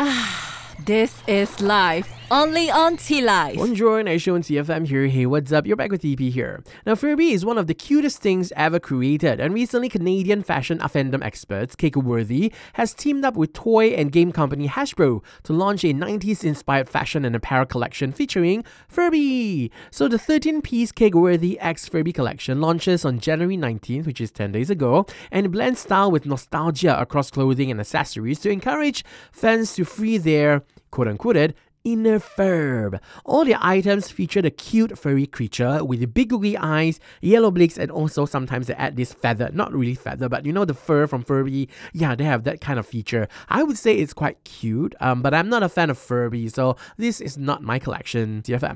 This is live, only on T-Life. Bonjour, Aisha on CFM here. Hey, what's up? You're back with EP here. Now, Furby is one of the cutest things ever created, and recently Canadian fashion fandom experts Cakeworthy has teamed up with toy and game company Hasbro to launch a 90s-inspired fashion and apparel collection featuring Furby. So the 13-piece Cakeworthy X Furby collection launches on January 19th, which is 10 days ago, and it blends style with nostalgia across clothing and accessories to encourage fans to free their quote-unquote inner furb. All the items feature the cute furry creature with the big googly eyes, yellow blicks, and also sometimes they add this feather, not really feather, but you know the fur from Furby. Yeah, they have that kind of feature. I would say it's quite cute, but I'm not a fan of Furby, so this is not my collection. TFM.